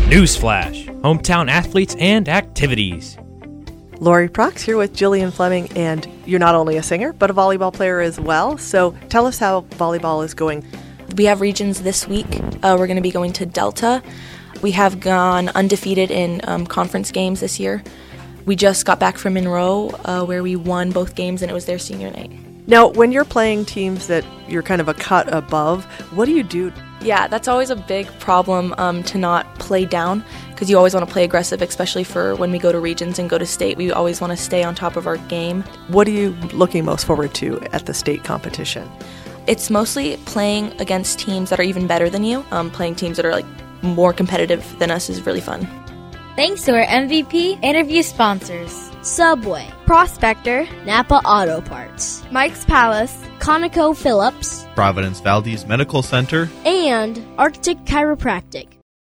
Newsflash, hometown athletes and activities. Lori Prox here with Jillian Fleming, and you're not only a singer, but a volleyball player as well. So tell us how volleyball is going. We have regions this week. We're going to be going to Delta. We have gone undefeated in conference games this year. We just got back from Monroe, where we won both games, and it was their senior night. Now, when you're playing teams that you're kind of a cut above, what do you do? Yeah, that's always a big problem, to not play down, because you always want to play aggressive, especially for when we go to regions and go to state. We always want to stay on top of our game. What are you looking most forward to at the state competition? It's mostly playing against teams that are even better than you. Playing teams that are more competitive than us is really fun. Thanks to our MVP interview sponsors: Subway, Prospector, Napa Auto Parts, Mike's Palace, ConocoPhillips, Providence Valdez Medical Center, and Arctic Chiropractic.